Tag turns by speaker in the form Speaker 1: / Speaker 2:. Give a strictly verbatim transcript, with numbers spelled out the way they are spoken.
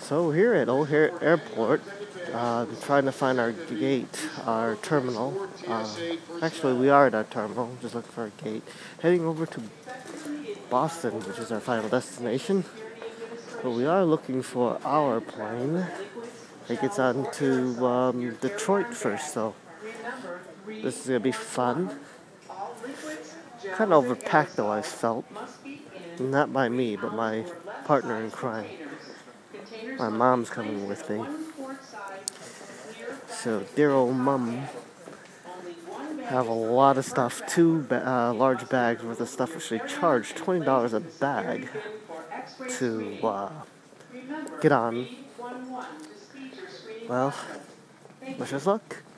Speaker 1: So we're here at O'Hare Airport, uh, trying to find our gate, our terminal. Uh, actually, we are at our terminal, just looking for a gate. Heading over to Boston, which is our final destination. But we are looking for our plane. It gets on to um, Detroit first, so this is going to be fun. Kind of overpacked though, I felt. Not by me, but my partner in crime. My mom's coming with me. So, dear old mom have a lot of stuff, two ba- uh, large bags worth of stuff, which they charge twenty dollars a bag to uh, get on. Well, wish us luck.